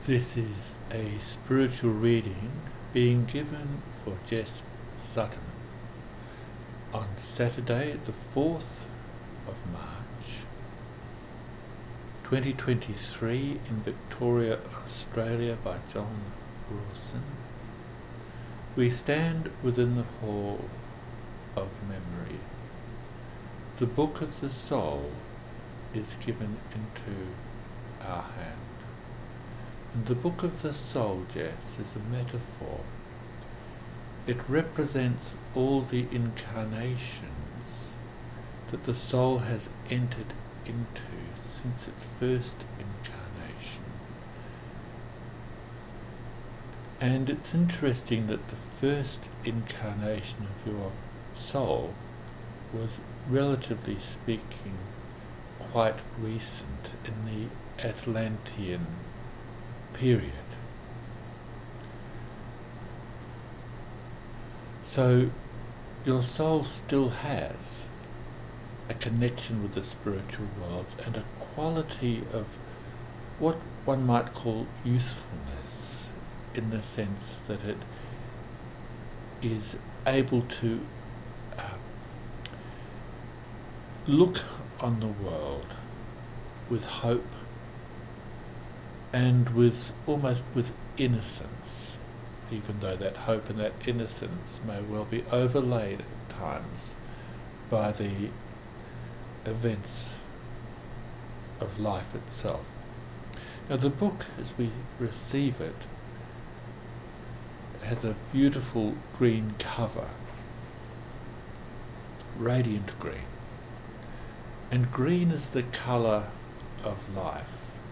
This is a spiritual reading being given for Jess Sutton on Saturday the 4th of March 2023 in Victoria, Australia by John Rawson. We stand within the hall of memory. The book of the soul is given into our hand. And the book of the soul, Jess, is a metaphor. It represents all the incarnations that the soul has entered into since its first incarnation. And it's interesting that the first incarnation of your soul was, relatively speaking, quite recent, in the Atlantean period. So your soul still has a connection with the spiritual worlds and a quality of what one might call youthfulness, in the sense that it is able to look on the world with hope and almost with innocence, even though that hope and that innocence may well be overlaid at times by the events of life itself. Now the book, as we receive it, has a beautiful green cover, radiant green, and green is the colour of life.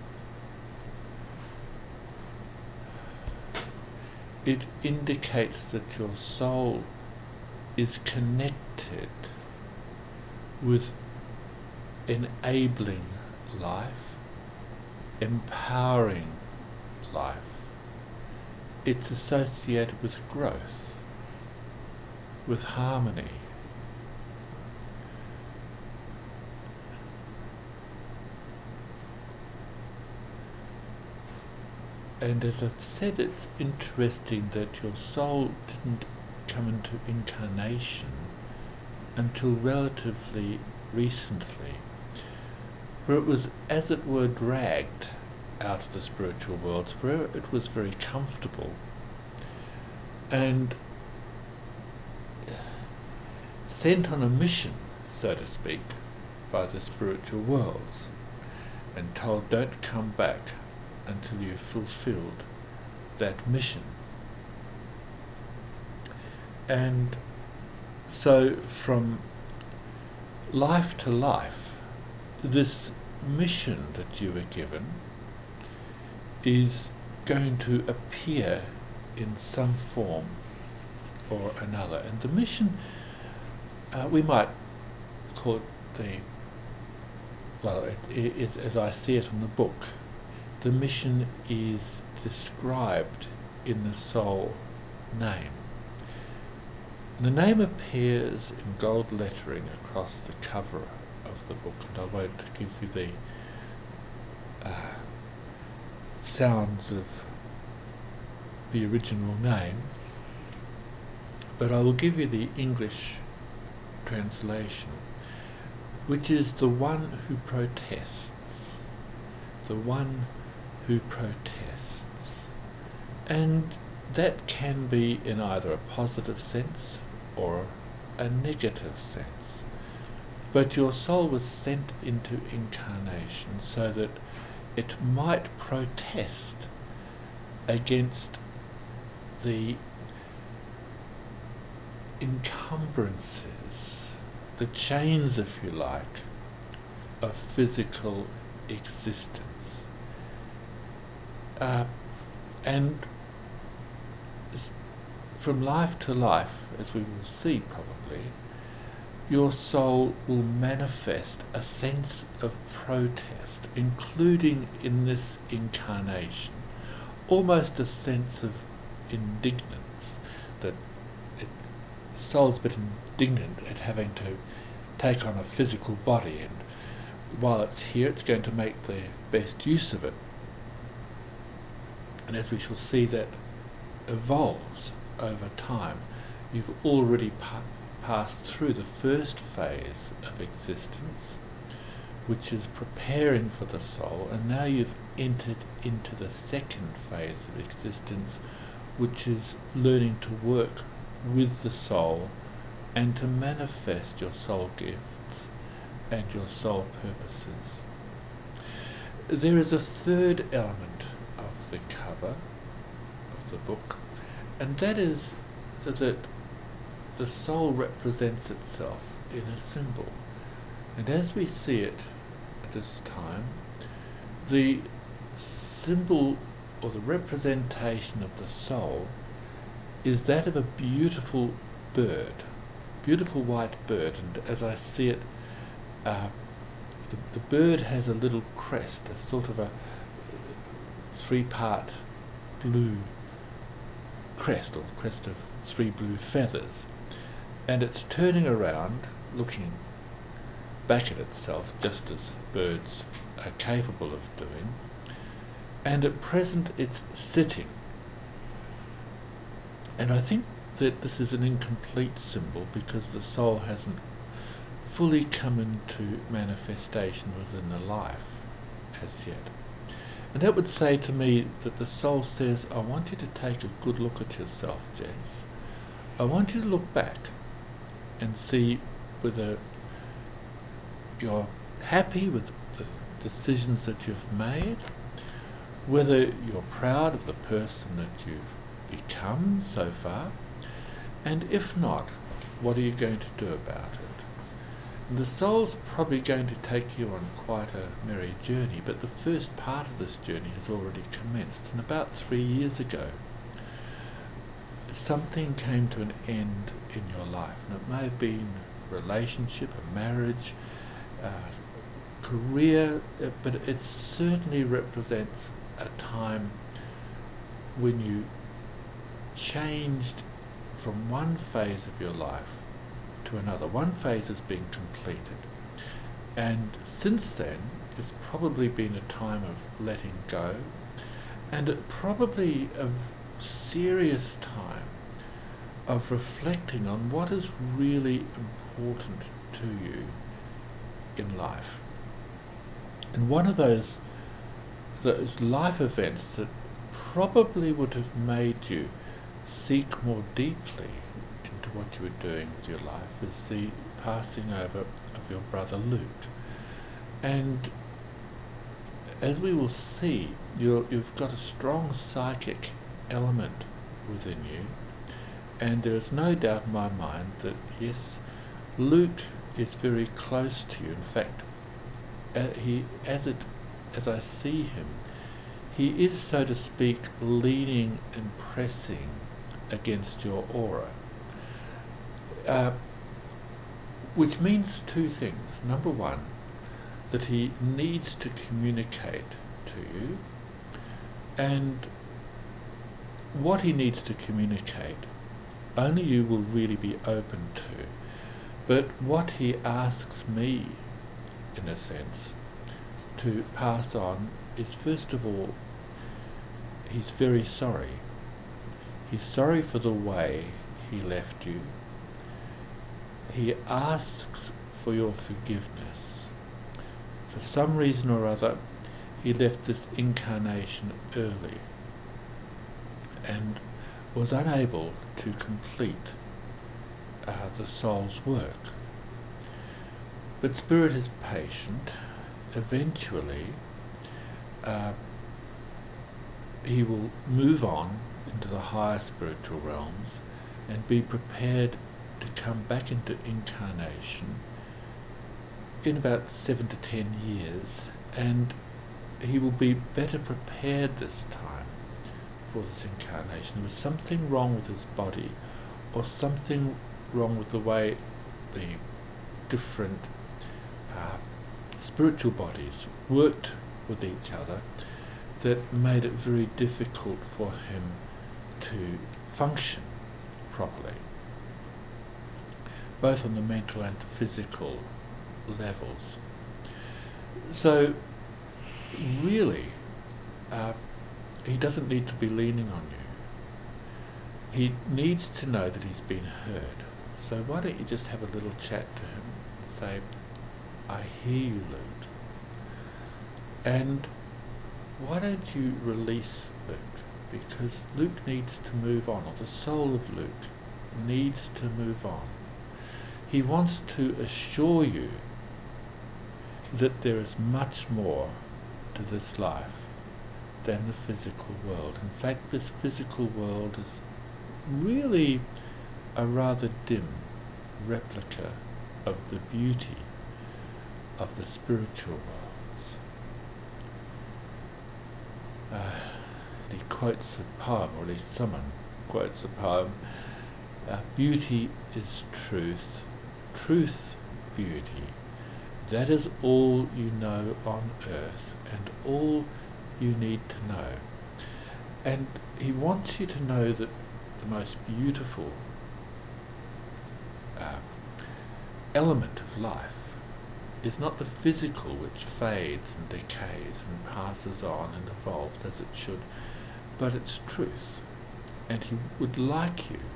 It indicates that your soul is connected with enabling life, empowering life. It's associated with growth, with harmony. And as I've said, it's interesting that your soul didn't come into incarnation until relatively recently, where it was, as it were, dragged out of the spiritual worlds, where it was very comfortable and sent on a mission, so to speak, by the spiritual worlds, and told, don't come back until you've fulfilled that mission. And so from life to life, this mission that you were given is going to appear in some form or another. And the mission, we might call it it is, as I see it in the book, the mission is described in the soul name. The name appears in gold lettering across the cover of the book, and I won't give you the sounds of the original name, but I will give you the English translation, which is the one who protests, the one who protests. And that can be in either a positive sense or a negative sense. But your soul was sent into incarnation so that it might protest against the encumbrances, the chains, if you like, of physical existence. And from life to life, as we will see probably, your soul will manifest a sense of protest, including in this incarnation, almost a sense of indignance, that the soul's a bit indignant at having to take on a physical body, and while it's here it's going to make the best use of it. And as we shall see, that evolves over time. You've already passed through the first phase of existence, which is preparing for the soul, and now you've entered into the second phase of existence, which is learning to work with the soul and to manifest your soul gifts and your soul purposes. There is a third element of the cover of the book, and that is that the soul represents itself in a symbol. And as we see it at this time, the symbol or the representation of the soul is that of a beautiful bird, beautiful white bird. And as I see it, the bird has a little crest, a sort of a three-part blue crest, or crest of three blue feathers, and it's turning around, looking back at itself, just as birds are capable of doing, and at present it's sitting. And I think that this is an incomplete symbol because the soul hasn't fully come into manifestation within the life as yet. And that would say to me that the soul says, I want you to take a good look at yourself, Jess. I want you to look back and see whether you're happy with the decisions that you've made, whether you're proud of the person that you've become so far, and if not, what are you going to do about it? And the soul's probably going to take you on quite a merry journey, but the first part of this journey has already commenced. And about 3 years ago, something came to an end in your life, and it may have been a relationship, a marriage, career, but it certainly represents a time when you changed from one phase of your life to another. One phase has been completed, and since then it's probably been a time of letting go, and probably a serious time of reflecting on what is really important to you in life. And one of those life events that probably would have made you seek more deeply into what you were doing with your life is the passing over of your brother Luke. And as we will see, you've got a strong psychic element within you, and there is no doubt in my mind that yes, Luke is very close to you. In fact, as I see him, he is, so to speak, leaning and pressing against your aura, which means two things. Number one, that he needs to communicate to you, and what he needs to communicate only you will really be open to. But what he asks me, in a sense, to pass on is, first of all, he's very sorry. He's sorry for the way he left you. He asks for your forgiveness. For some reason or other, he left this incarnation early and was unable to complete the soul's work. But Spirit is patient. Eventually, he will move on into the higher spiritual realms and be prepared to come back into incarnation in about 7 to 10 years, and he will be better prepared this time for this incarnation. There was something wrong with his body, or something wrong with the way the different spiritual bodies worked with each other that made it very difficult for him to function properly, both on the mental and the physical levels. So really, he doesn't need to be leaning on you. He needs to know that he's been heard. So why don't you just have a little chat to him and say, I hear you, Luke. And why don't you release Luke? Because Luke needs to move on, or the soul of Luke needs to move on. He wants to assure you that there is much more to this life than the physical world. In fact, this physical world is really a rather dim replica of the beauty of the spiritual worlds. He quotes a poem, or at least someone quotes a poem, beauty is truth, truth beauty. That is all you know on earth, and all you need to know. And he wants you to know that the most beautiful element of life is not the physical, which fades and decays and passes on and evolves as it should, but it's truth. And he would like you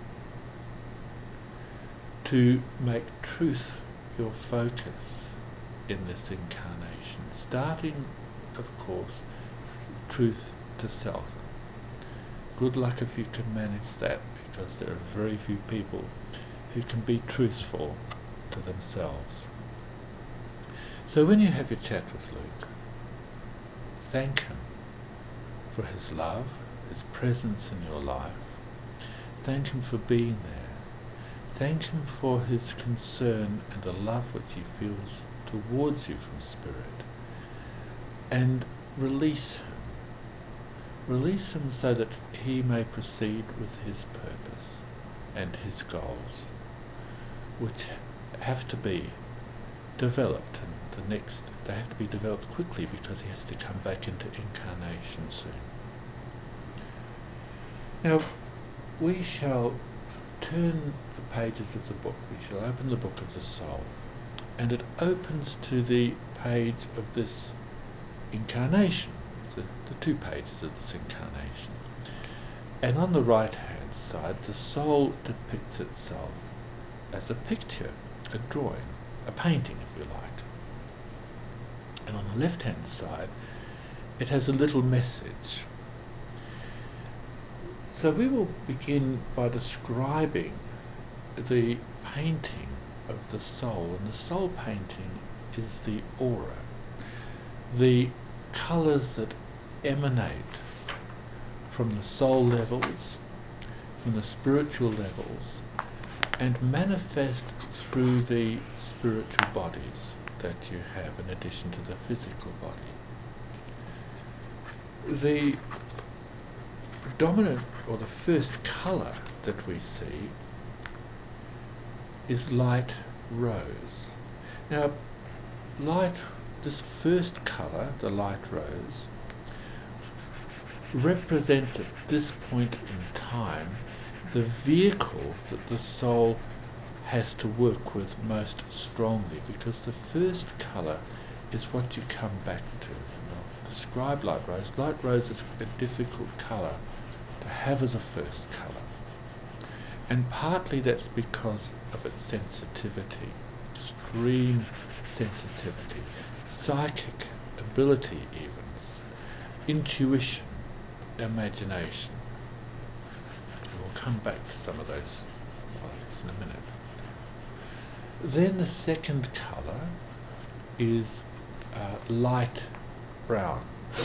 to make truth your focus in this incarnation, starting, of course, truth to self. Good luck if you can manage that, because there are very few people who can be truthful to themselves. So when you have your chat with Luke, thank him for his love, his presence in your life. Thank him for being there. Thank him for his concern and the love which he feels towards you from spirit. And release him. Release him so that he may proceed with his purpose and his goals, which have to be developed, and they have to be developed quickly, because he has to come back into incarnation soon. Now, we shall turn the pages of the book. We shall open the book of the soul, and it opens to the page of this incarnation, the 2 pages of this incarnation. And on the right hand side, the soul depicts itself as a picture, a drawing, a painting, if you like. And on the left hand side, it has a little message. So we will begin by describing the painting of the soul, and the soul painting is the aura, the colours that emanate from the soul levels, from the spiritual levels, and manifest through the spiritual bodies that you have in addition to the physical body. The predominant, or the first colour that we see, is light rose. Now, this first colour, the light rose, represents at this point in time the vehicle that the soul has to work with most strongly, because the first colour is what you come back to. I'll describe light rose. Light rose is a difficult colour to have as a first colour, and partly that's because of its sensitivity, extreme sensitivity, psychic ability even, intuition, imagination. We'll come back to some of those qualities in a minute. Then the second colour is light brown.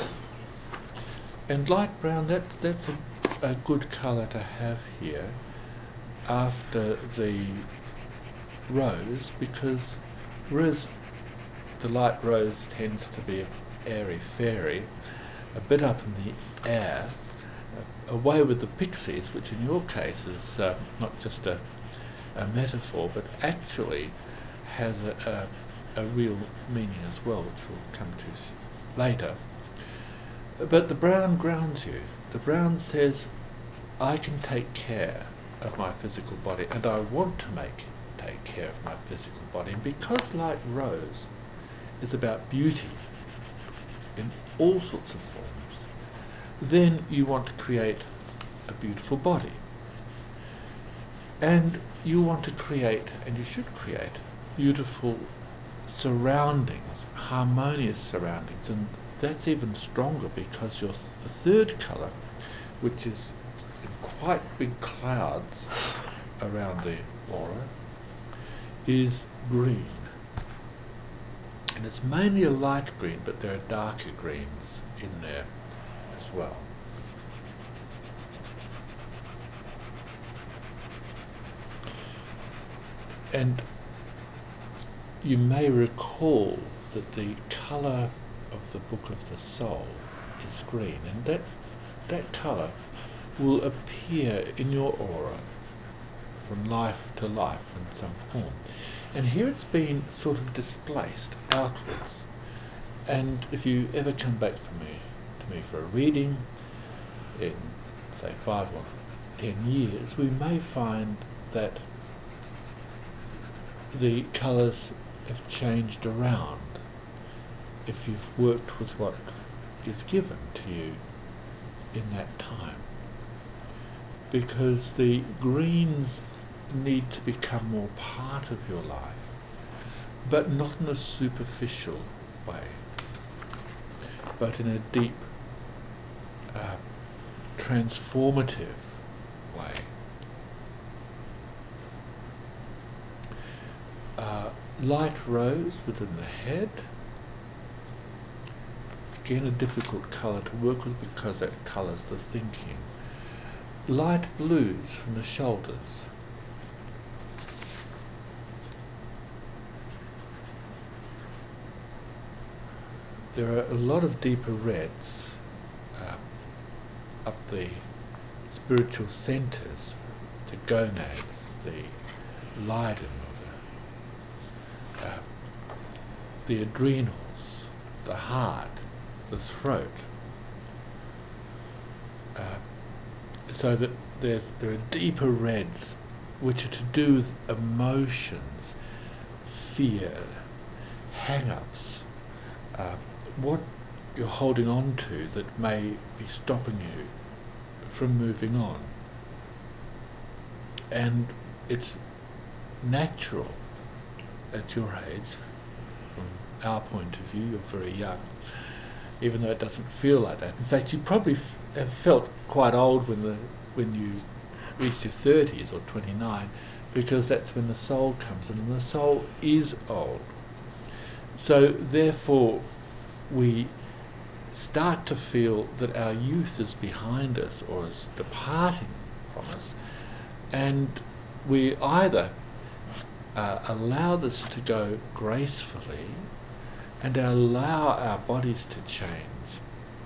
And light brown, that's a good colour to have here after the rose, because whereas the light rose tends to be airy-fairy, a bit up in the air, away with the pixies, which in your case is not just a metaphor, but actually has a real meaning as well, which we'll come to later. But the brown grounds you. The brown says, I can take care of my physical body, and I want to take care of my physical body. And because light rose is about beauty in all sorts of forms, then you want to create a beautiful body. And you want to create, and you should create, beautiful surroundings, harmonious surroundings. And that's even stronger because your third colour, which is in quite big clouds around the aura, is green. And it's mainly a light green, but there are darker greens in there as well. And you may recall that the colour of the Book of the Soul is green, and that colour will appear in your aura from life to life in some form. And here it's been sort of displaced outwards. And if you ever come back to me for a reading in, say, 5 or 10 years, we may find that the colours have changed around if you've worked with what is given to you in that time. Because the greens need to become more part of your life, but not in a superficial way, but in a deep, transformative way. Light rose within the head, again a difficult colour to work with because that colours the thinking. Light blues from the shoulders. There are a lot of deeper reds up the spiritual centres, the gonads, the Leiden, the adrenals, the heart, the throat, so that there are deeper reds which are to do with emotions, fear, hang-ups, what you're holding on to that may be stopping you from moving on. And it's natural at your age, from our point of view, you're very young, even though it doesn't feel like that. In fact, you probably have felt quite old when you reach your 30s or 29, because that's when the soul comes in, and the soul is old. So therefore, we start to feel that our youth is behind us or is departing from us, and we either allow this to go gracefully and allow our bodies to change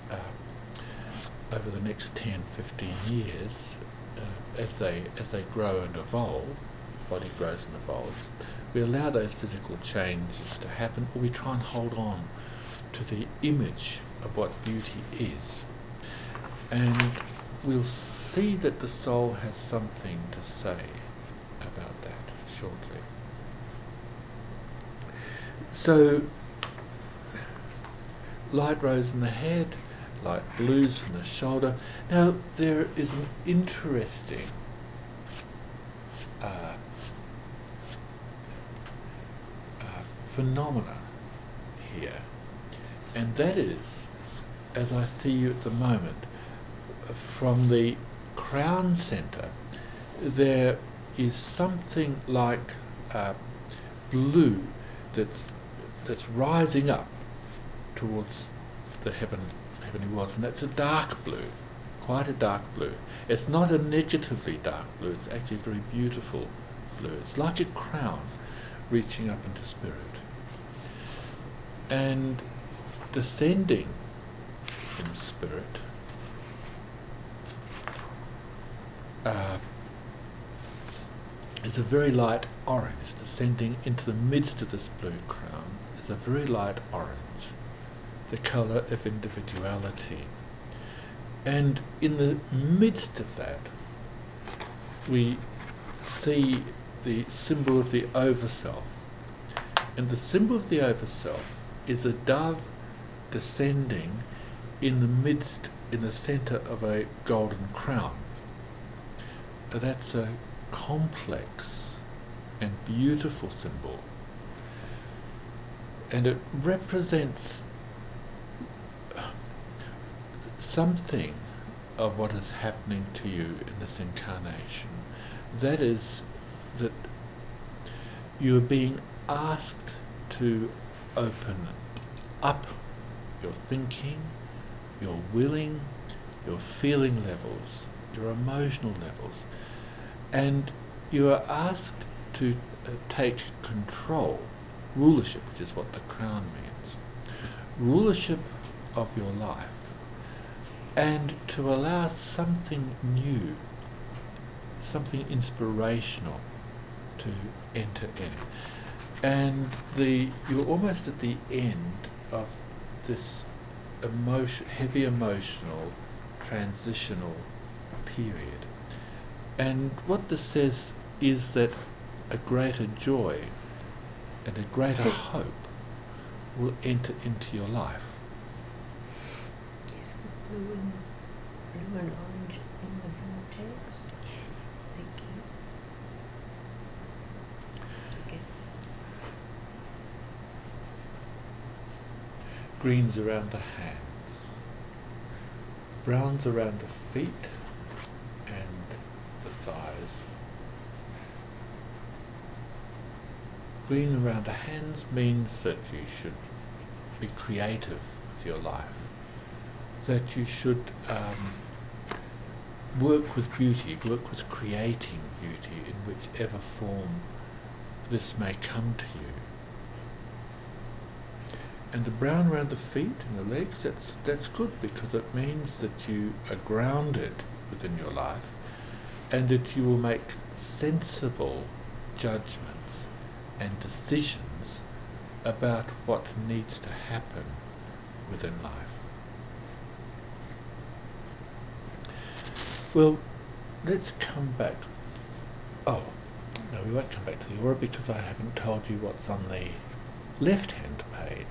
over the next 10, 15 years as they grow and evolve, body grows and evolves. We allow those physical changes to happen, or we try and hold on to the image of what beauty is. And we'll see that the soul has something to say about that shortly. So, light rose in the head, light blues from the shoulder. Now, there is an interesting phenomena here, and that is, as I see you at the moment, from the crown center, there is something like blue that's rising up towards the heavenly worlds, and that's a dark blue, quite a dark blue. It's not a negatively dark blue, it's actually a very beautiful blue. It's like a crown reaching up into spirit. And descending from spirit is a very light orange. Descending into the midst of this blue crown is a very light orange, the colour of individuality. And in the midst of that, we see the symbol of the Overself. And the symbol of the Overself is a dove descending in the midst, in the centre of a golden crown. That's a complex and beautiful symbol, and it represents something of what is happening to you in this incarnation. That is, that you are being asked to open up your thinking, your willing, your feeling levels, your emotional levels, and you are asked to take control, rulership, which is what the crown means, rulership of your life, and to allow something new, something inspirational to enter in. And you're almost at the end of this heavy emotional, transitional period. And what this says is that a greater joy and a greater hope will enter into your life. Is the blue and orange in the vortex? Thank you. Okay. Greens around the hands, browns around the feet and the thighs. Green around the hands means that you should be creative with your life, that you should work with beauty, work with creating beauty in whichever form this may come to you. And the brown around the feet and the legs, that's good, because it means that you are grounded within your life and that you will make sensible judgments and decisions about what needs to happen within life. Well, let's come back. Oh, no, we won't come back to the aura because I haven't told you what's on the left-hand page.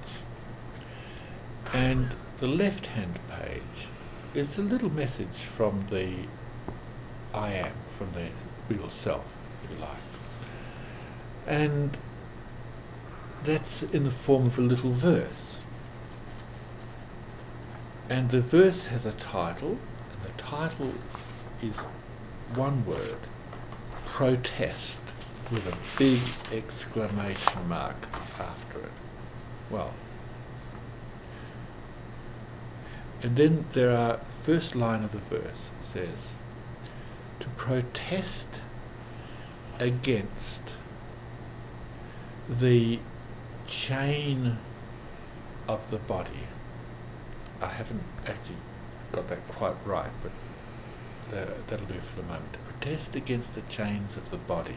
And the left-hand page is a little message from the I Am, from the real self, if you like. And that's in the form of a little verse. And the verse has a title, and the title is one word, protest, with a big exclamation mark after it. Well, and then there are, first line of the verse says, to protest against the chain of the body. I haven't actually got that quite right, but that'll do for the moment. To protest against the chains of the body.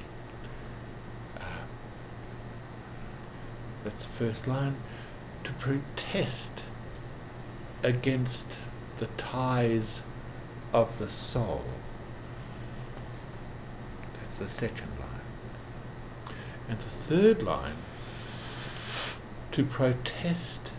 That's the first line. To protest against the ties of the soul. That's the second line. And the third line, to protest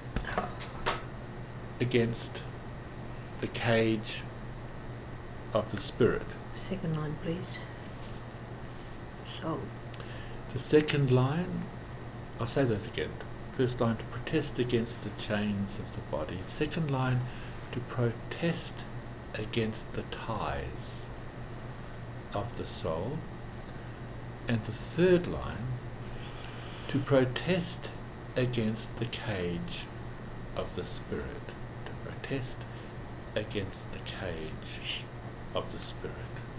against the cage of the spirit. Second line, please. So, The second line, I'll say those again. First line, to protest against the chains of the body. Second line, to protest against the ties of the soul. And the third line, to protest against the cage of the spirit. To protest against the cage of the spirit.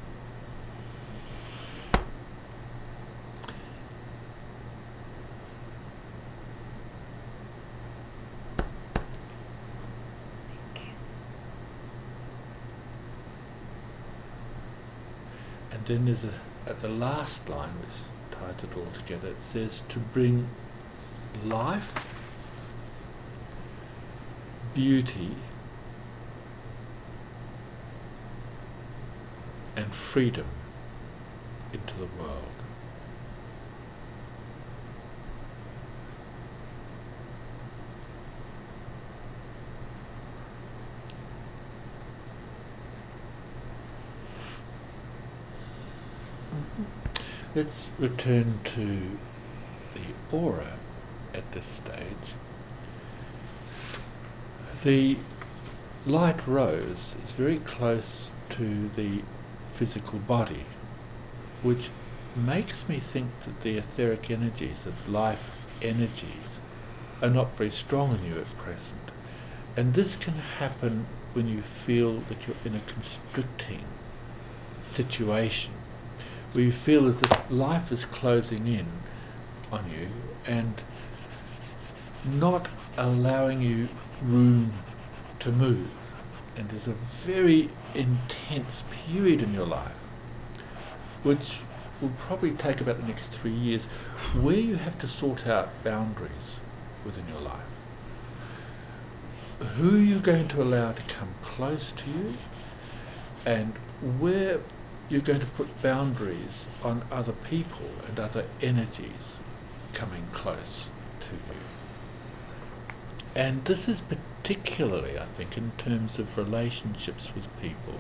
And then there's at the last line, which ties it all together, it says to bring life, beauty, and freedom into the world. Let's return to the aura at this stage. The light rose is very close to the physical body, which makes me think that the etheric energies of life energies are not very strong in you at present. And this can happen when you feel that you're in a constricting situation, where you feel as if life is closing in on you and not allowing you room to move. And there's a very intense period in your life, which will probably take about the next 3 years, where you have to sort out boundaries within your life. Who you're going to allow to come close to you, and where you're going to put boundaries on other people and other energies coming close to you. And this is particularly, I think, in terms of relationships with people,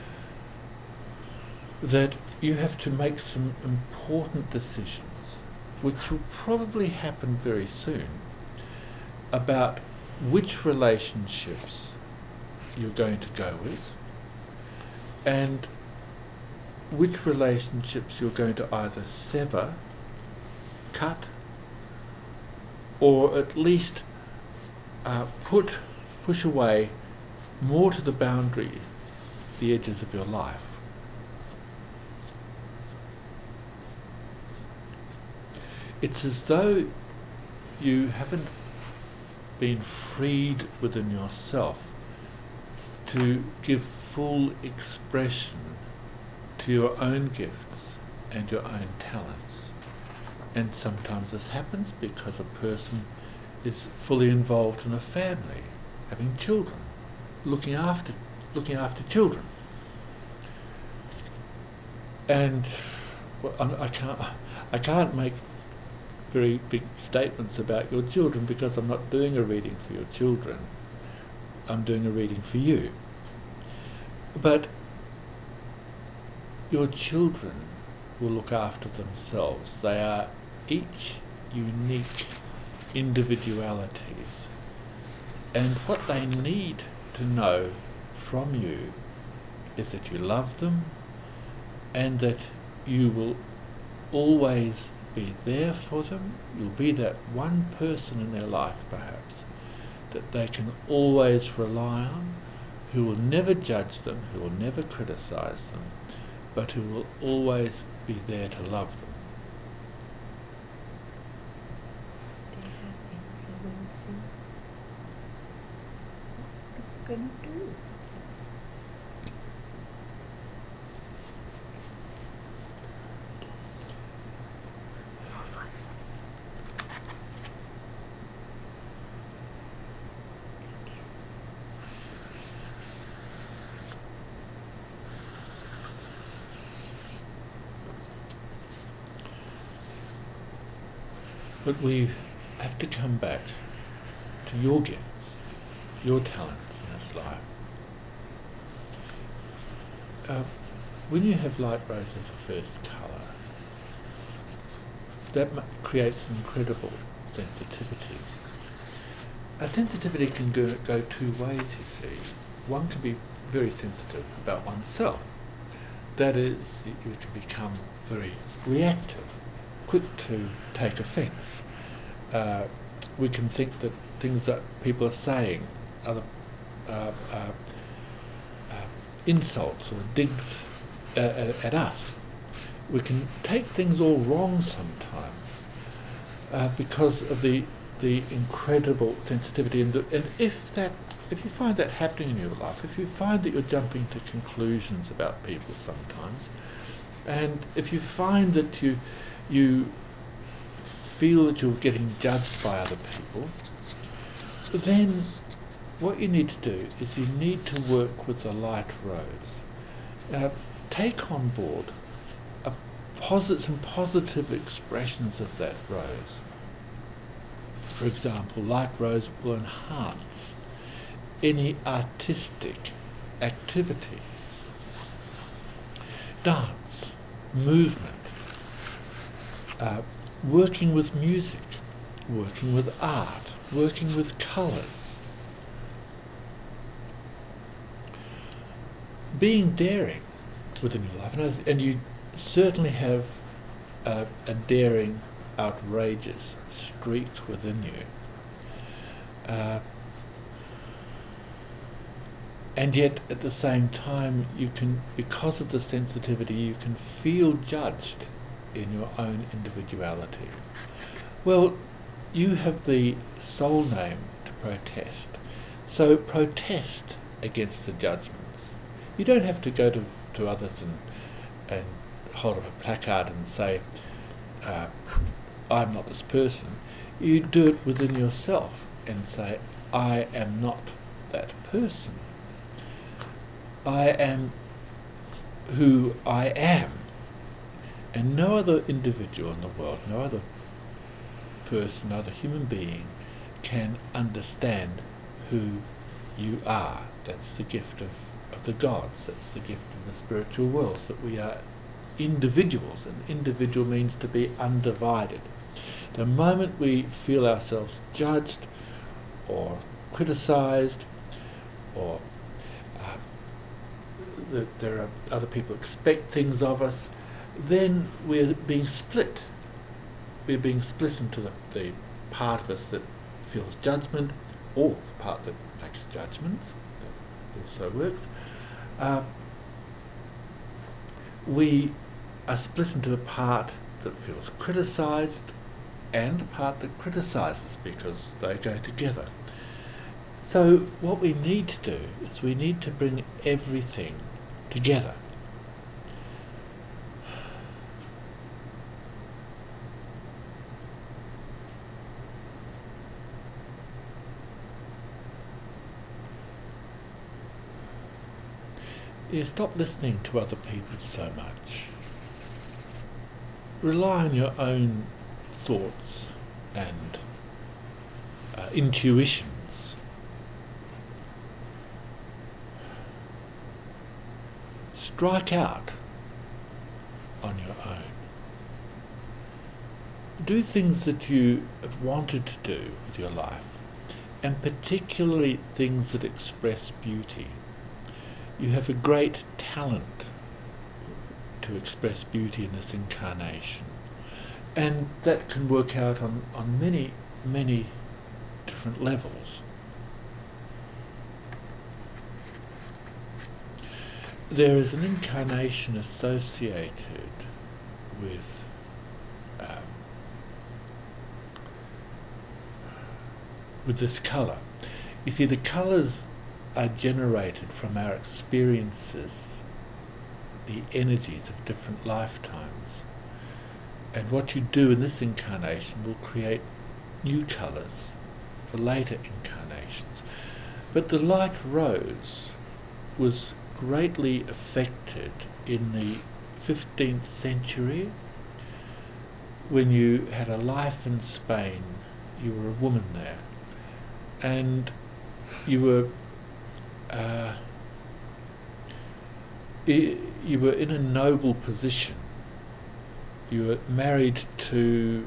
that you have to make some important decisions, which will probably happen very soon, about which relationships you're going to go with, and which relationships you're going to either sever, cut, or at least push away more to the boundary, the edges of your life. It's as though you haven't been freed within yourself to give full expression to your own gifts and your own talents. And sometimes this happens because a person is fully involved in a family, having children, looking after children. And well, I can't make very big statements about your children because I'm not doing a reading for your children. I'm doing a reading for you. But your children will look after themselves. They are each unique individualities, and what they need to know from you is that you love them and that you will always be there for them. You'll be that one person in their life, perhaps, that they can always rely on, who will never judge them, who will never criticize them, but who will always be there to love them. They have influencing. What are you going to do? I'll find some. Thank you. But we have to come back to your gifts, your talents in this life. When you have light rose as a first colour, that creates an incredible sensitivity. A sensitivity can go two ways, you see. One can be very sensitive about oneself. That is, you can become very reactive, quick to take offence. We can think that things that people are saying are insults or digs at us. We can take things all wrong sometimes because of the incredible sensitivity. And if you find that happening in your life, if you find that you're jumping to conclusions about people sometimes, and if you find that you feel that you're getting judged by other people, then what you need to do is you need to work with the light rose. Take on board some positive expressions of that rose. For example, light rose will enhance any artistic activity, dance, movement, working with music, working with art, working with colours, being daring within your life. And you certainly have a daring, outrageous streak within you. And yet, at the same time, you can, because of the sensitivity, you can feel judged in your own individuality. Well, you have the soul name to protest. So protest against the judgments. You don't have to go to others and hold up a placard and say, I'm not this person. You do it within yourself and say, I am not that person. I am who I am. And no other individual in the world, no other person, no other human being can understand who you are. That's the gift of the gods, that's the gift of the spiritual worlds, that we are individuals, and individual means to be undivided. The moment we feel ourselves judged or criticised, or that there are other people expect things of us, then we're being split. We're being split into the part of us that feels judgment, or the part that makes judgments. That also works. We are split into a part that feels criticised and the part that criticises, because they go together. So what we need to do is we need to bring everything together. Yeah, stop listening to other people so much. Rely on your own thoughts and intuitions. Strike out on your own. Do things that you have wanted to do with your life, and particularly things that express beauty. You have a great talent to express beauty in this incarnation, and that can work out on many, many different levels. There is an incarnation associated with this colour. You see, the colours are generated from our experiences, the energies of different lifetimes. And what you do in this incarnation will create new colours for later incarnations. But the light rose was greatly affected in the 15th century when you had a life in Spain. You were a woman there, and you were in a noble position. You were married to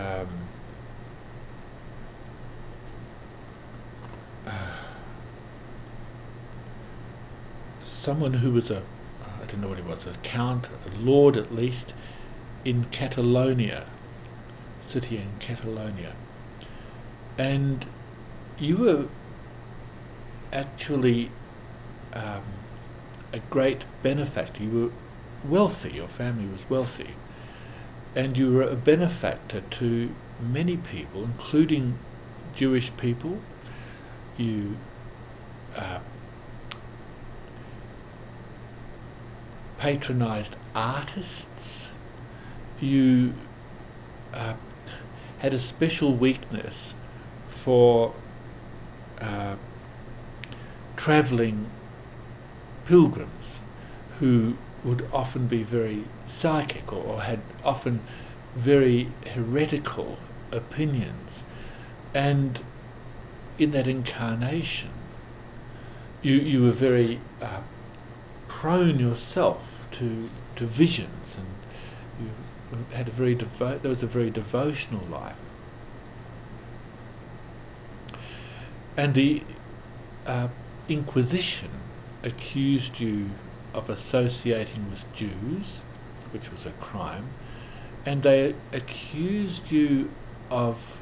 someone who was I don't know what he was, a count, a lord at least, in Catalonia, city in Catalonia. And you were actually a great benefactor. You were wealthy, your family was wealthy, and you were a benefactor to many people, including Jewish people. You patronised artists. You had a special weakness for travelling pilgrims who would often be very psychic, or had often very heretical opinions. And in that incarnation, you were very prone yourself to visions, and you had a very there was a very devotional life, and the Inquisition accused you of associating with Jews, which was a crime, and they accused you of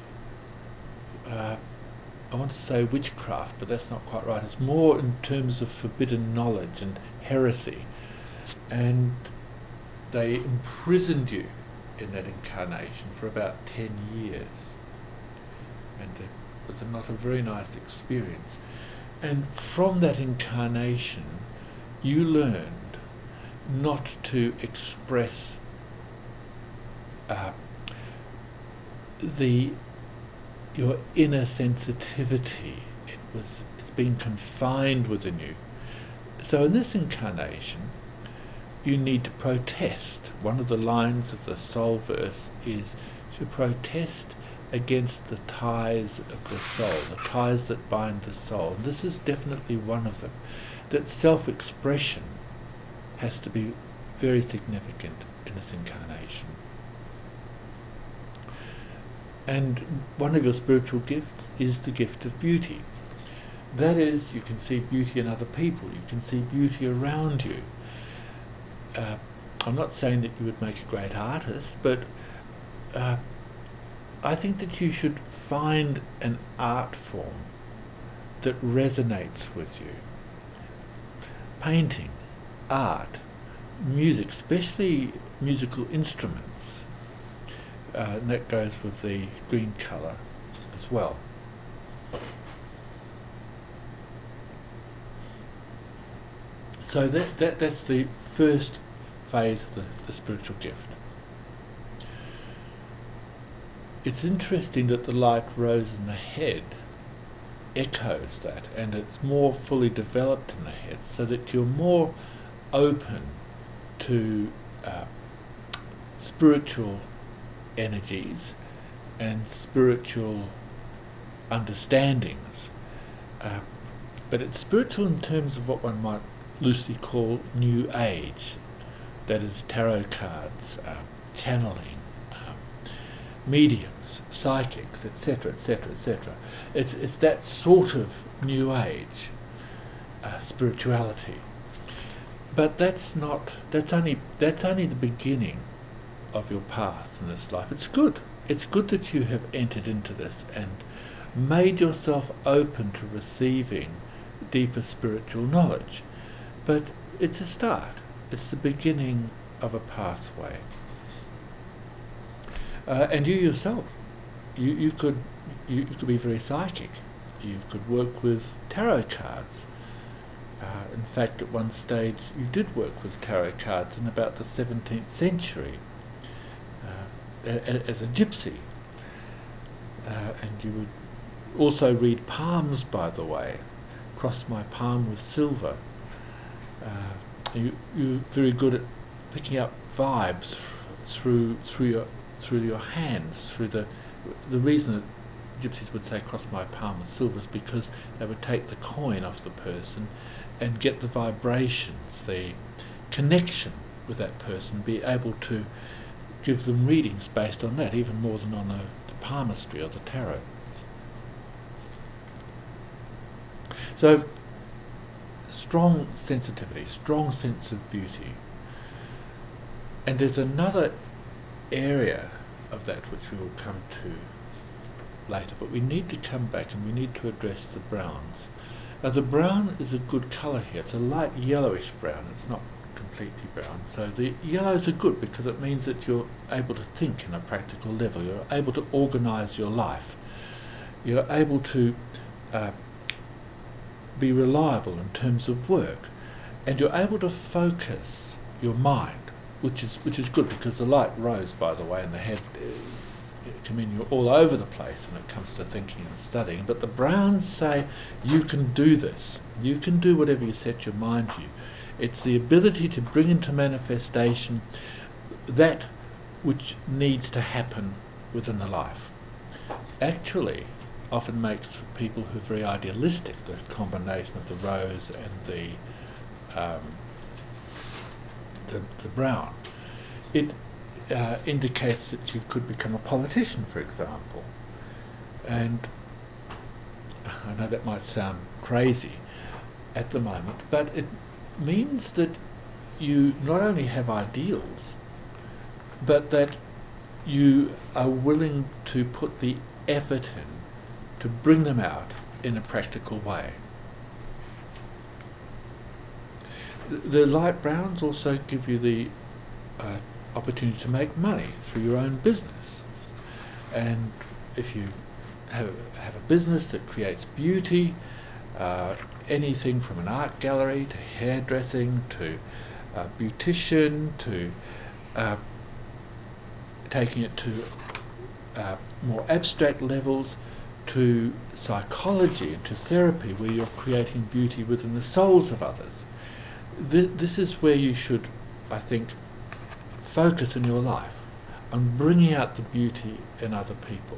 I want to say witchcraft, but that's not quite right. It's more in terms of forbidden knowledge and heresy. And they imprisoned you in that incarnation for about 10 years. And it was not a very nice experience. And from that incarnation, you learned not to express your inner sensitivity. It's been confined within you. So in this incarnation, you need to protest. One of the lines of the soul verse is to protest against the ties of the soul, the ties that bind the soul. And this is definitely one of them. That self-expression has to be very significant in this incarnation. And one of your spiritual gifts is the gift of beauty. That is, you can see beauty in other people, you can see beauty around you. I'm not saying that you would make a great artist, but I think that you should find an art form that resonates with you. Painting, art, music, especially musical instruments. And that goes with the green colour as well. So that's the first phase of the spiritual gift. It's interesting that the light rose in the head echoes that, and it's more fully developed in the head, so that you're more open to spiritual energies and spiritual understandings. But it's spiritual in terms of what one might loosely call New Age. That is tarot cards, channeling, mediums, psychics, etc., etc., etc. It's that sort of New Age spirituality. But that's only the beginning of your path in this life. It's good. It's good that you have entered into this and made yourself open to receiving deeper spiritual knowledge. But it's a start. It's the beginning of a pathway. And you yourself, you could be very psychic. You could work with tarot cards. In fact, at one stage, you did work with tarot cards in about the 17th century as a gypsy. And you would also read palms, by the way. Cross my palm with silver. You're very good at picking up vibes through your hands. Through the reason that gypsies would say cross my palm with silver is because they would take the coin off the person and get the vibrations, the connection with that person, be able to give them readings based on that, even more than on the palmistry or the tarot. So, strong sensitivity, strong sense of beauty. And there's another area of that which we will come to later, but we need to come back and we need to address the browns. Now the brown is a good colour here. It's a light yellowish brown. It's not completely brown. So the yellows are good because it means that you're able to think in a practical level. You're able to organise your life. You're able to be reliable in terms of work, and you're able to focus your mind, which is good because the light rose, by the way, in the head. It can mean you're all over the place when it comes to thinking and studying. But the browns say you can do this. You can do whatever you set your mind to. It's the ability to bring into manifestation that which needs to happen within the life. Actually, often makes for people who are very idealistic the combination of the rose and the brown. indicates that you could become a politician, for example. And I know that might sound crazy at the moment, but it means that you not only have ideals, but that you are willing to put the effort in to bring them out in a practical way. The light browns also give you the opportunity to make money through your own business. And if you have a business that creates beauty, anything from an art gallery to hairdressing to a beautician to taking it to more abstract levels, to psychology and to therapy, where you're creating beauty within the souls of others. This is where you should, I think, focus in your life, on bringing out the beauty in other people.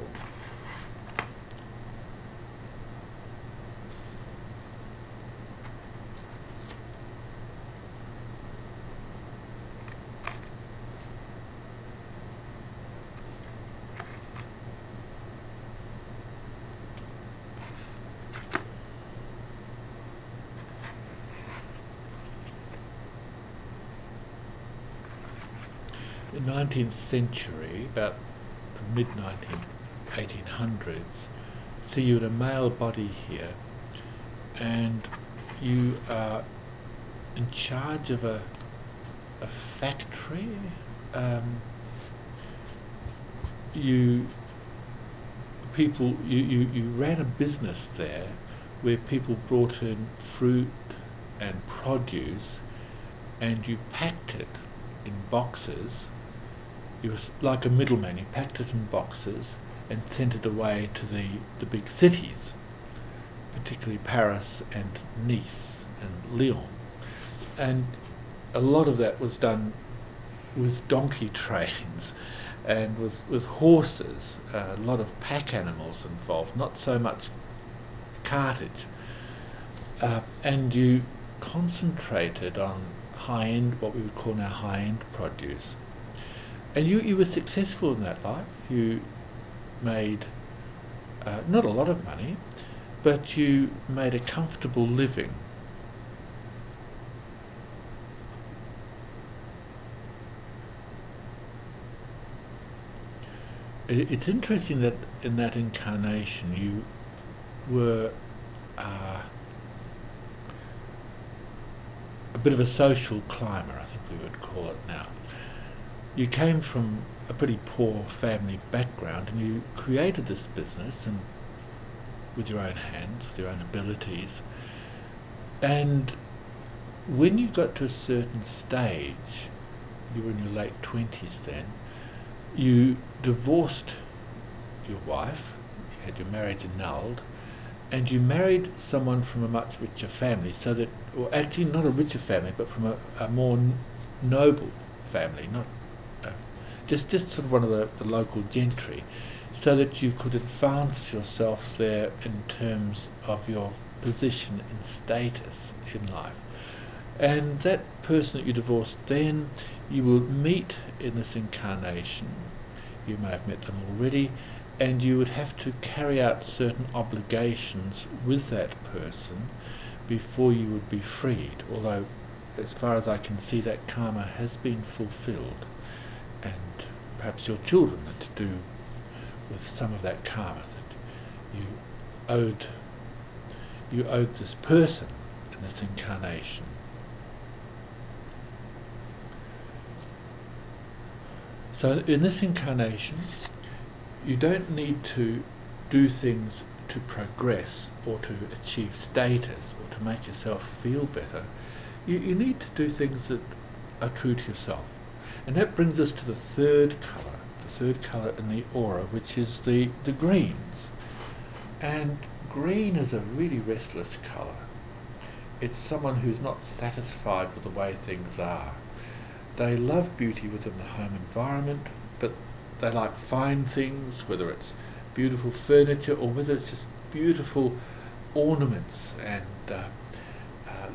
In the 19th century, about the mid-1800s, see you had a male body here, and you are in charge of a factory. You ran a business there where people brought in fruit and produce, and you packed it in boxes. It was like a middleman. You packed it in boxes and sent it away to the big cities, particularly Paris and Nice and Lyon. And a lot of that was done with donkey trains and with horses, a lot of pack animals involved, not so much cartage. And you concentrated on high-end, what we would call now high-end produce. And you were successful in that life. You made not a lot of money, but you made a comfortable living. It's interesting that in that incarnation you were a bit of a social climber, I think we would call it now. You came from a pretty poor family background, and you created this business and with your own hands, with your own abilities. And when you got to a certain stage, you were in your late 20s then, you divorced your wife, you had your marriage annulled, and you married someone from a much richer family, so that, or actually not a richer family, but from a more noble family, not just sort of one of the local gentry, so that you could advance yourself there in terms of your position and status in life. And that person that you divorced then, you will meet in this incarnation. You may have met them already, and you would have to carry out certain obligations with that person before you would be freed, although as far as I can see that karma has been fulfilled, and perhaps your children are to do with some of that karma that you owed this person in this incarnation. So in this incarnation, you don't need to do things to progress or to achieve status or to make yourself feel better. You need to do things that are true to yourself. And that brings us to the third colour in the aura, which is the greens. And green is a really restless colour. It's someone who's not satisfied with the way things are. They love beauty within the home environment, but they like fine things, whether it's beautiful furniture or whether it's just beautiful ornaments and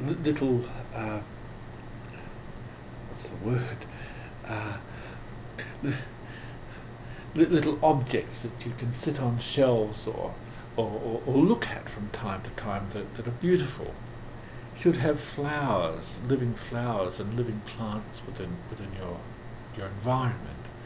little, what's the word? little objects that you can sit on shelves or look at from time to time that are beautiful. Should have flowers, living flowers and living plants within your environment.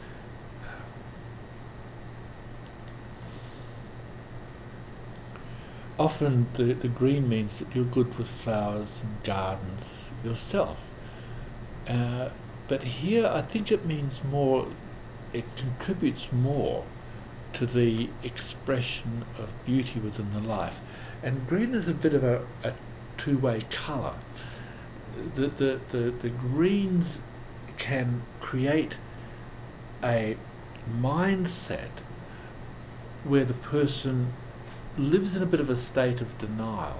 Often the green means that you're good with flowers and gardens yourself. But here I think it means more, it contributes more to the expression of beauty within the life. And green is a bit of a two-way colour. The greens can create a mindset where the person lives in a bit of a state of denial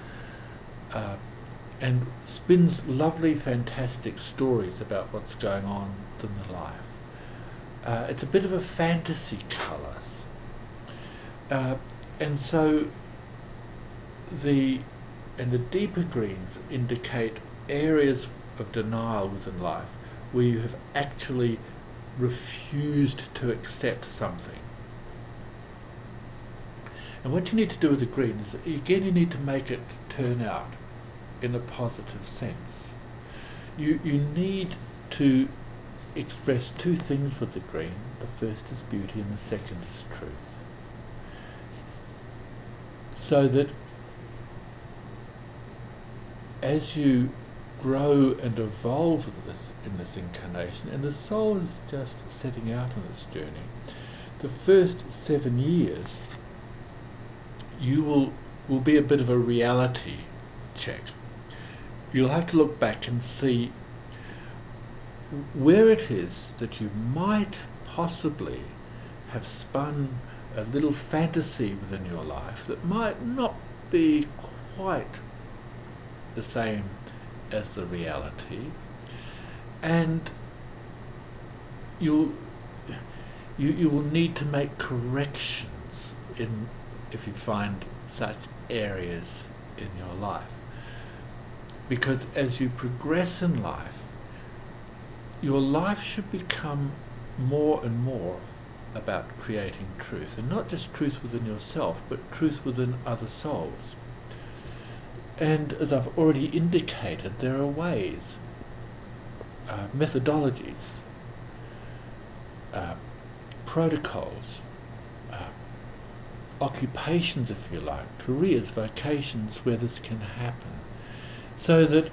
and spins lovely, fantastic stories about what's going on in the life. It's a bit of a fantasy colours. And so the deeper greens indicate areas of denial within life where you have actually refused to accept something. And what you need to do with the green is, again, you need to make it turn out in a positive sense. You need to express two things with the green. The first is beauty and the second is truth. So that as you grow and evolve in this incarnation, and the soul is just setting out on its journey, the first 7 years you will be a bit of a reality check. You'll have to look back and see where it is that you might possibly have spun a little fantasy within your life that might not be quite the same as the reality, and you will need to make corrections if you find such areas in your life. Because as you progress in life, your life should become more and more about creating truth, and not just truth within yourself, but truth within other souls. And as I've already indicated, there are ways, methodologies, protocols, occupations, if you like, careers, vocations, where this can happen. So that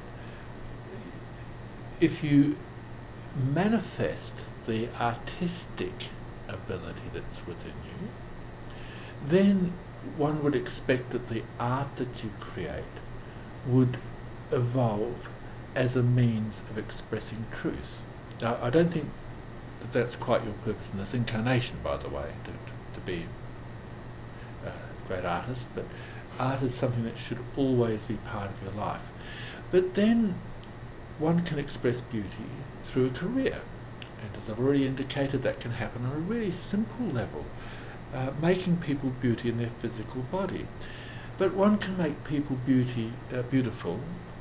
if you manifest the artistic ability that's within you, then one would expect that the art that you create would evolve as a means of expressing truth. Now, I don't think that that's quite your purpose in this incarnation, by the way, to be a great artist, but art is something that should always be part of your life. But then one can express beauty through a career, and as I've already indicated, that can happen on a really simple level, making people beauty in their physical body. But one can make people beautiful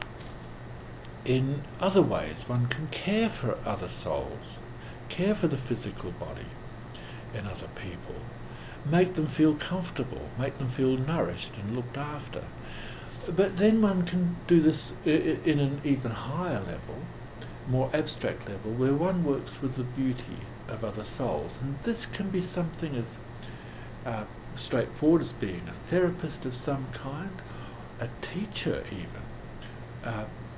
in other ways. One can care for other souls, care for the physical body in other people, make them feel comfortable, make them feel nourished and looked after. But then one can do this in an even higher level, more abstract level, where one works with the beauty of other souls. And this can be something as straightforward as being a therapist of some kind, a teacher even,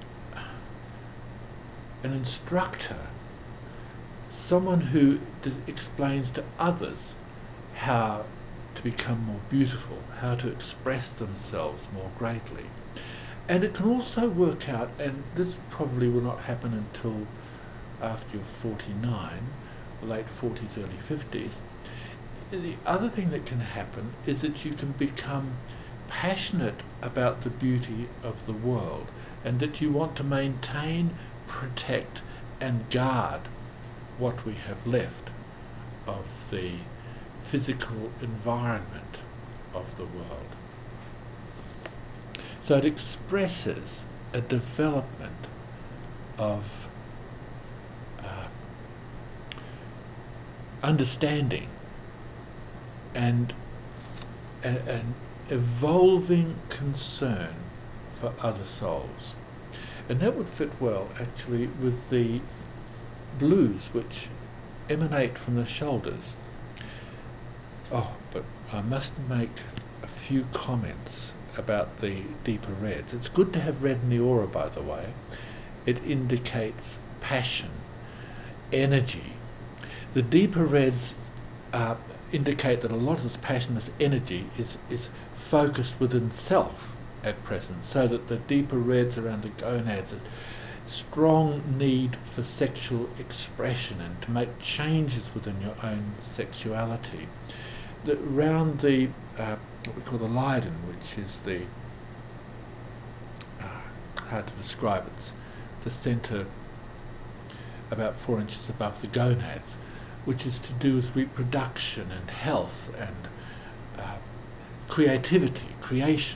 an instructor, someone who explains to others how to become more beautiful, how to express themselves more greatly. And it can also work out, and this probably will not happen until after you're 49, late 40s, early 50s. The other thing that can happen is that you can become passionate about the beauty of the world, and that you want to maintain, protect and guard what we have left of the physical environment of the world. So it expresses a development of understanding and an evolving concern for other souls. And that would fit well actually with the blues which emanate from the shoulders. Oh, but I must make a few comments about the deeper reds. It's good to have red in the aura, by the way. It indicates passion, energy. The deeper reds indicate that a lot of this passion, this energy, is focused within self at present, so that the deeper reds around the gonads, a strong need for sexual expression and to make changes within your own sexuality. Around the what we call the Leiden, which is the hard to describe, it's the centre about 4 inches above the gonads, which is to do with reproduction and health and creativity, creation.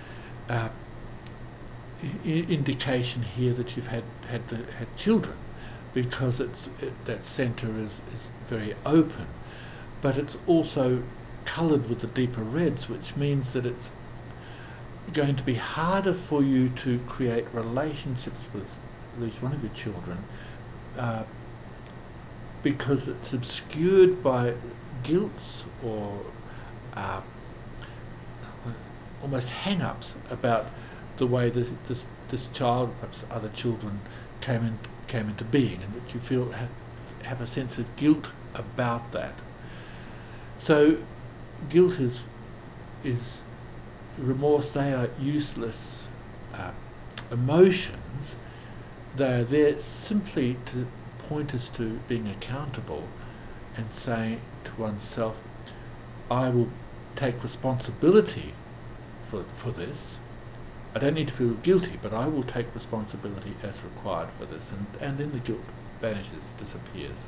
Indication here that you've had children, because that centre is very open, but it's also coloured with the deeper reds, which means that it's going to be harder for you to create relationships with at least one of your children, because it's obscured by guilt or almost hang-ups about the way this child, perhaps other children, came into being, and that you feel have a sense of guilt about that. So guilt is remorse. They are useless emotions. They're there simply to point us to being accountable and saying to oneself, I will take responsibility for this. I don't need to feel guilty, but I will take responsibility as required for this, and then the guilt vanishes, disappears.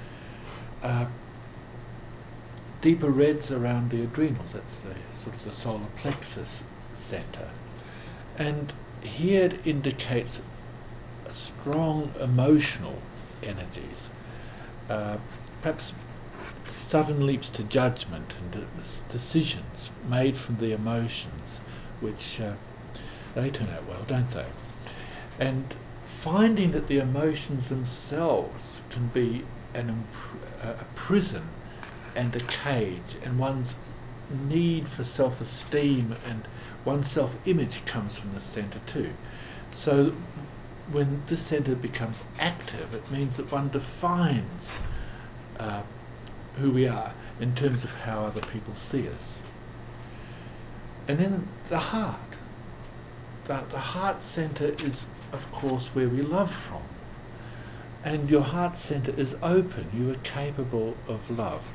Deeper reds around the adrenals, that's the sort of the solar plexus centre, and here it indicates strong emotional energies, perhaps sudden leaps to judgment and decisions made from the emotions, which they turn out well, don't they? And finding that the emotions themselves can be a prison and a cage, and one's need for self-esteem and one's self-image comes from the centre too. So when this centre becomes active, it means that one defines who we are in terms of how other people see us. And then the heart. The heart centre is, of course, where we love from. And your heart centre is open. You are capable of love.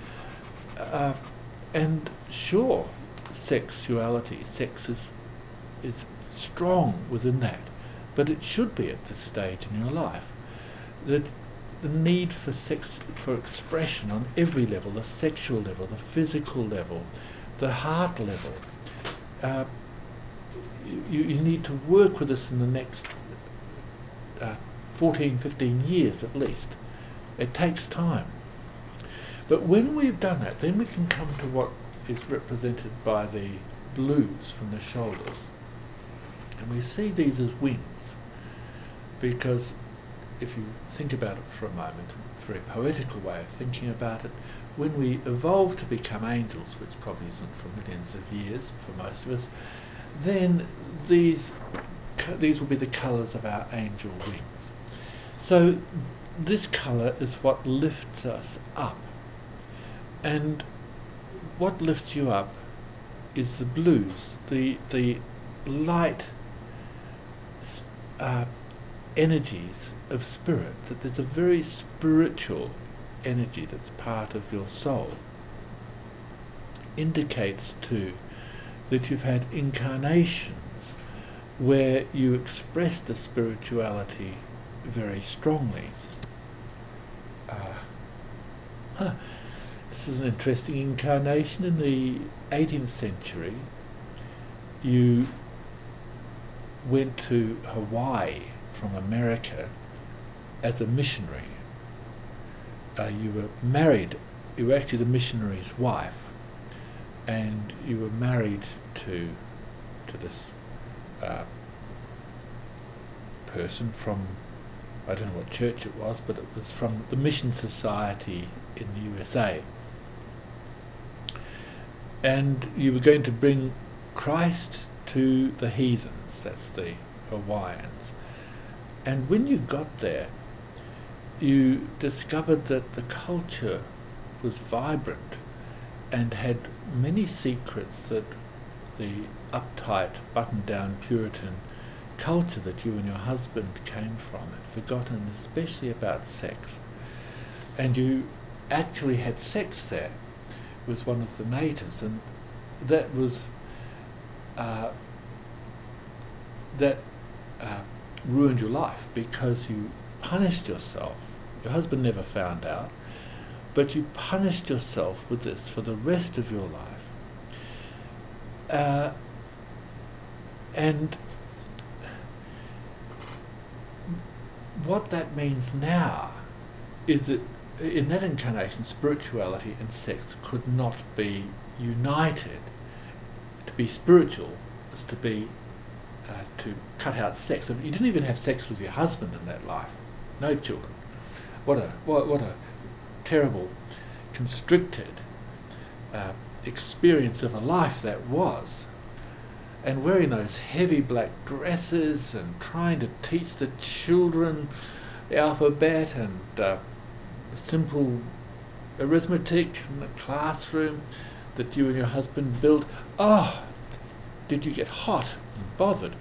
And sure, sexuality, sex is strong within that, but it should be at this stage in your life. That the need for sex, for expression on every level, the sexual level, the physical level, the heart level, you need to work with this in the next 14, 15 years at least. It takes time. But when we've done that, then we can come to what is represented by the blues from the shoulders. And we see these as wings, because if you think about it for a moment, a very poetical way of thinking about it, when we evolve to become angels, which probably isn't for millions of years for most of us, then these will be the colours of our angel wings. So this colour is what lifts us up. And what lifts you up is the blues, the light energies of spirit, that there's a very spiritual energy that's part of your soul. Indicates too that you've had incarnations where you express the spirituality very strongly. This is an interesting incarnation. In the 18th century, you went to Hawaii from America as a missionary. You were married you were actually the missionary's wife, and you were married to this person from, I don't know what church it was, but it was from the Mission Society in the USA. And you were going to bring Christ to the heathens, that's the Hawaiians. And when you got there, you discovered that the culture was vibrant and had many secrets that the uptight, button-down Puritan culture that you and your husband came from had forgotten, especially about sex. And you actually had sex there with one of the natives, and that was ruined your life, because you punished yourself. Your husband never found out, but you punished yourself with this for the rest of your life. And what that means now is that in that incarnation, spirituality and sex could not be united. To be spiritual is to be to cut out sex. I mean, you didn't even have sex with your husband in that life. No children. What a terrible, constricted experience of a life that was. And wearing those heavy black dresses and trying to teach the children the alphabet and simple arithmetic in the classroom that you and your husband built. Oh, did you get hot and bothered?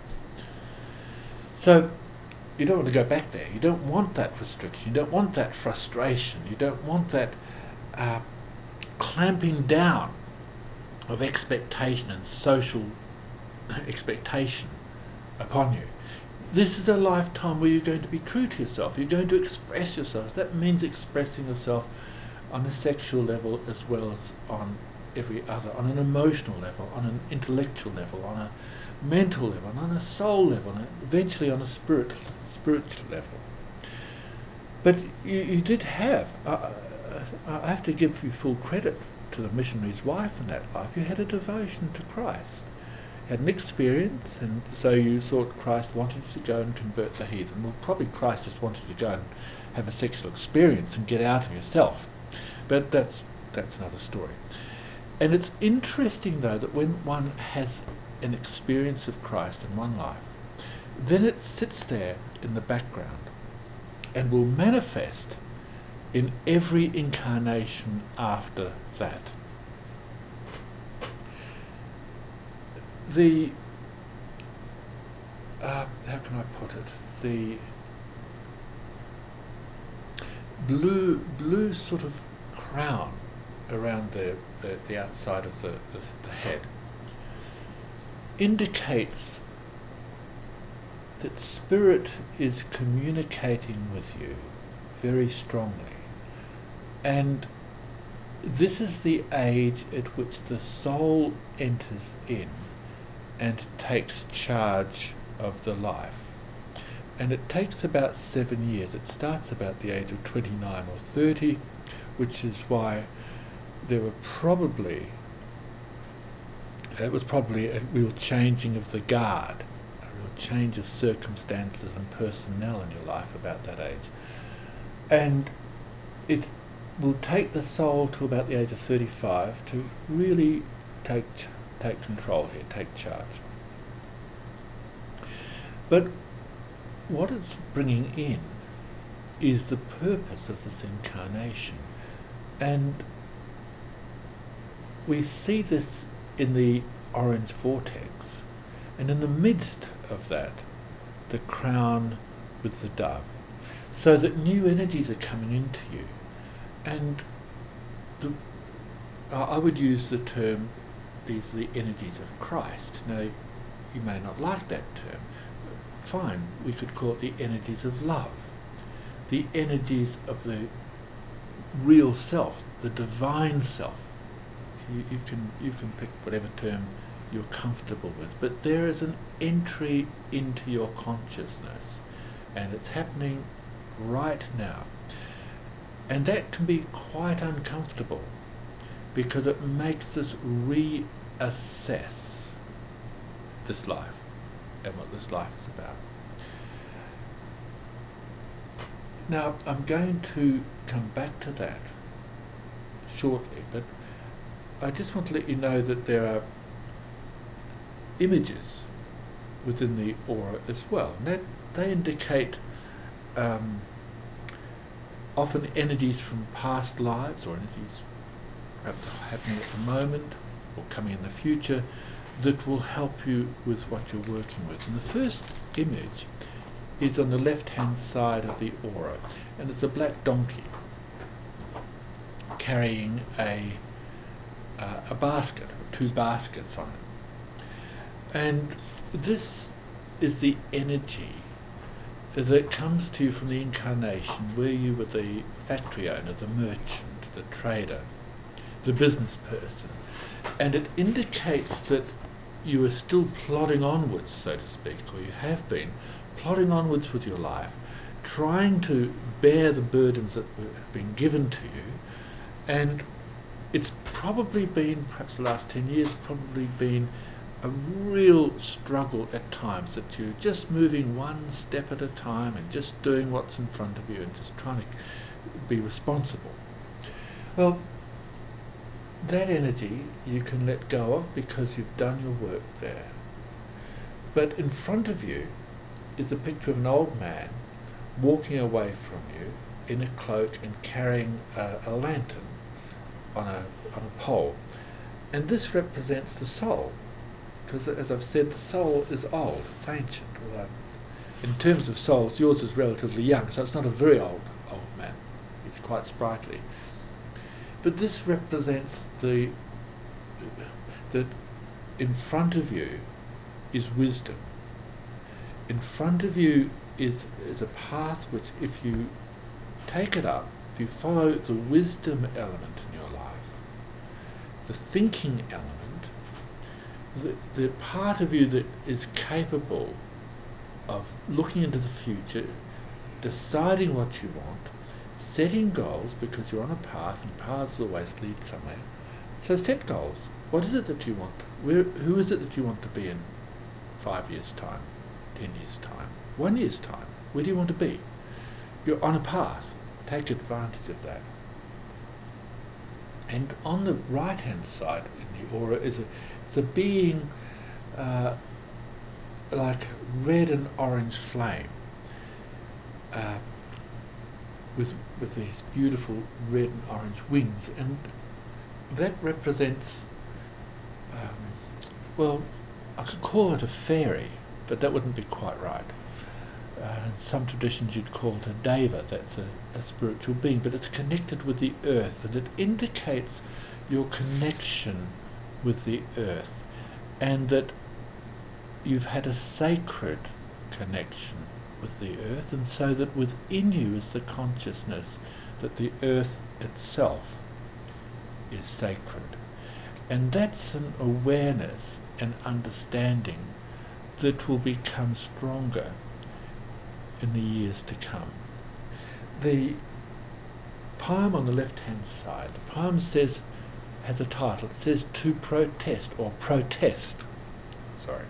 So you don't want to go back there. You don't want that restriction. You don't want that frustration. You don't want that clamping down of expectation and social expectation upon you. This is a lifetime where you're going to be true to yourself. You're going to express yourself. That means expressing yourself on a sexual level as well as on every other, on an emotional level, on an intellectual level, on a mental level, on a soul level, and eventually on a spiritual level. But you did have, I have to give you full credit to the missionary's wife in that life. You had a devotion to Christ. Had an experience, and so you thought Christ wanted you to go and convert the heathen. Well, probably Christ just wanted you to go and have a sexual experience and get out of yourself. But that's another story. And it's interesting, though, that when one has an experience of Christ in one life, then it sits there in the background and will manifest in every incarnation after that. The how can I put it? The blue sort of crown around the outside of the head indicates that Spirit is communicating with you very strongly, and this is the age at which the soul enters in and takes charge of the life. And it takes about 7 years. It starts about the age of 29 or 30, which is why there were probably, it was probably a real changing of the guard, a real change of circumstances and personnel in your life about that age. And it will take the soul to about the age of 35 to really take control here, take charge. But what it's bringing in is the purpose of this incarnation. And we see this in the orange vortex, and in the midst of that, the crown with the dove, so that new energies are coming into you. And I would use the term, these are the energies of Christ. Now, you may not like that term. Fine, we could call it the energies of love, the energies of the real self, the divine self. You can pick whatever term you're comfortable with, but there is an entry into your consciousness, and it's happening right now. And that can be quite uncomfortable because it makes us reassess this life and what this life is about. Now, I'm going to come back to that shortly, but I just want to let you know that there are images within the aura as well. And that they indicate often energies from past lives, or energies perhaps happening at the moment or coming in the future, that will help you with what you're working with. And the first image is on the left-hand side of the aura, and it's a black donkey carrying a basket, or two baskets on it. And this is the energy that comes to you from the incarnation where you were the factory owner, the merchant, the trader, the business person. And it indicates that you are still plodding onwards, so to speak, or you have been plodding onwards with your life, trying to bear the burdens that have been given to you. And it's probably been, perhaps the last 10 years, probably been a real struggle at times, that you're just moving one step at a time and just doing what's in front of you and just trying to be responsible. Well, that energy you can let go of because you've done your work there. But in front of you is a picture of an old man walking away from you in a cloak and carrying a lantern on a pole. And this represents the soul. Because, as I've said, the soul is old, it's ancient. In terms of souls, yours is relatively young, so it's not a very old man. He's quite sprightly. But this represents that in front of you is wisdom. In front of you is a path which, if you take it up, if you follow the wisdom element in your life, the thinking element, the part of you that is capable of looking into the future, deciding what you want, setting goals, because you're on a path and paths always lead somewhere. So set goals. What is it that you want? Who is it that you want to be in 5 years' time, 10 years' time, 1 year's time? Where do you want to be? You're on a path. Take advantage of that. And on the right-hand side in the aura is a being like red and orange flame, with these beautiful red and orange wings, and that represents, well, I could call it a fairy, but that wouldn't be quite right. In some traditions you'd call it a deva, that's a spiritual being, but it's connected with the earth, and it indicates your connection with the earth, and that you've had a sacred connection with the earth, and so that within you is the consciousness that the earth itself is sacred. And that's an awareness and understanding that will become stronger in the years to come. The poem on the left-hand side, the poem has a title. It says "To Protest," or "Protest." Sorry.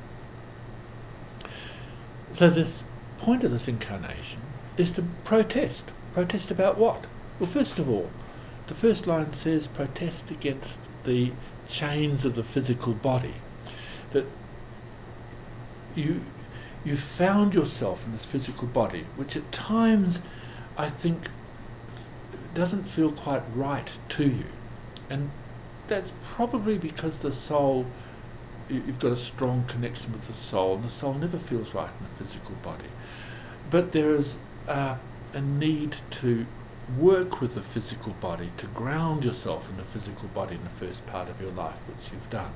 So this point of this incarnation is to protest. Protest about what? Well, first of all, the first line says protest against the chains of the physical body. That you found yourself in this physical body, which at times I think doesn't feel quite right to you. And that's probably because the soul, you've got a strong connection with the soul, and the soul never feels right in the physical body. But there is a need to work with the physical body, to ground yourself in the physical body in the first part of your life, which you've done.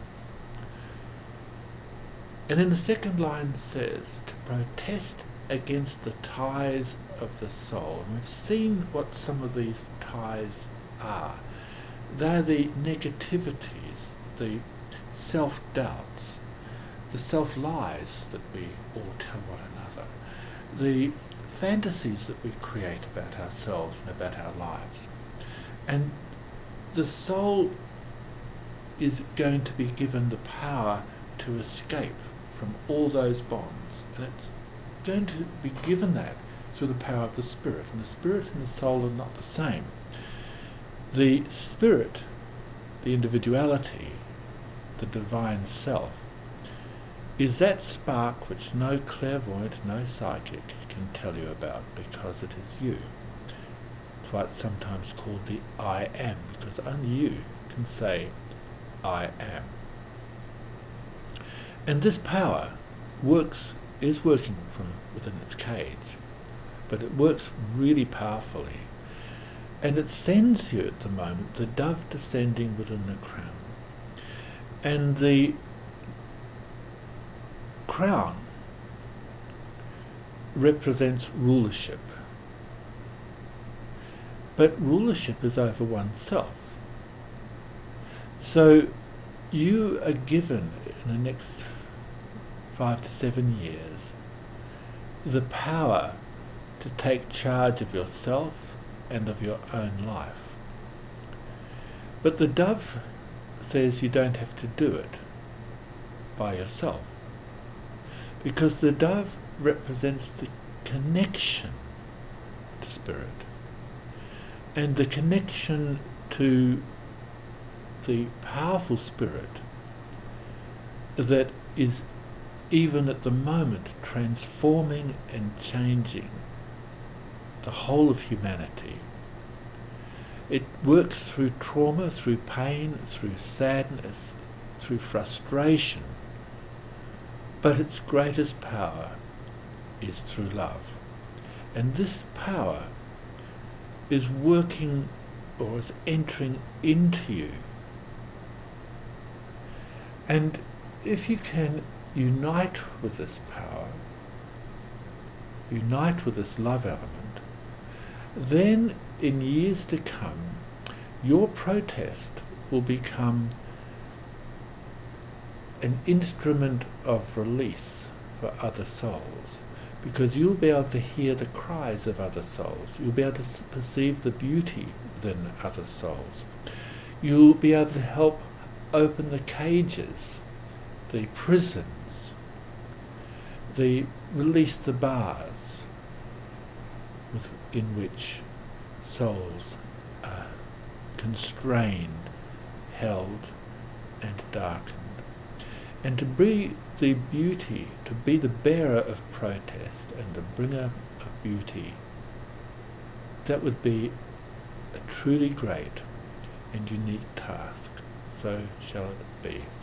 And then the second line says to protest against the ties of the soul. And we've seen what some of these ties are. They're the negativities, the self-doubts, the self-lies that we all tell one another, the fantasies that we create about ourselves and about our lives. And the soul is going to be given the power to escape from all those bonds, and it's going to be given that through the power of the spirit. And the spirit and the soul are not the same. The spirit, the individuality, the divine self, is that spark which no clairvoyant, no psychic can tell you about, because it is you. That's why it's sometimes called the I am, because only you can say, I am. And this power is working from within its cage, but it works really powerfully. And it sends you at the moment the dove descending within the crown. And the crown represents rulership. But rulership is over oneself. So you are given in the next 5 to 7 years the power to take charge of yourself and of your own life. But the dove says you don't have to do it by yourself, because the dove represents the connection to spirit and the connection to the powerful spirit that is even at the moment transforming and changing the whole of humanity. It works through trauma, through pain, through sadness, through frustration, but its greatest power is through love. And this power is working, or is entering into you. And if you can unite with this power, unite with this love element, then in years to come, your protest will become an instrument of release for other souls, because you'll be able to hear the cries of other souls. You'll be able to perceive the beauty within other souls. You'll be able to help open the cages, the prisons, release the bars in which souls are constrained, held and darkened. And to be the beauty, to be the bearer of protest and the bringer of beauty, that would be a truly great and unique task. So shall it be.